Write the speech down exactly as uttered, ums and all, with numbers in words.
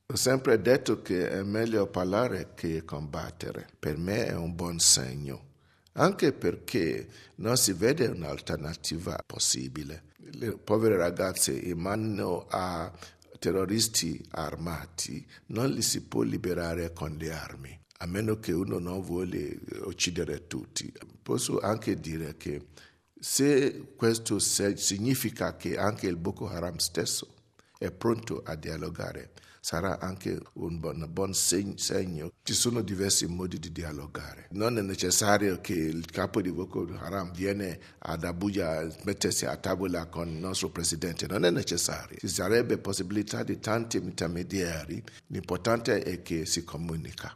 Ho sempre detto che è meglio parlare che combattere. Per me è un buon segno, anche perché non si vede un'alternativa possibile. Le povere ragazze in mano a terroristi armati non li si può liberare con le armi, a meno che uno non vuole uccidere tutti. Posso anche dire che se questo significa che anche il Boko Haram stesso è pronto a dialogare, sarà anche un buon, buon segno. Ci sono diversi modi di dialogare. Non è necessario che il capo di Boko Haram viene ad Abuja a mettersi a tavola con il nostro presidente. Non è necessario. Ci sarebbe possibilità di tanti intermediari. L'importante è che si comunica.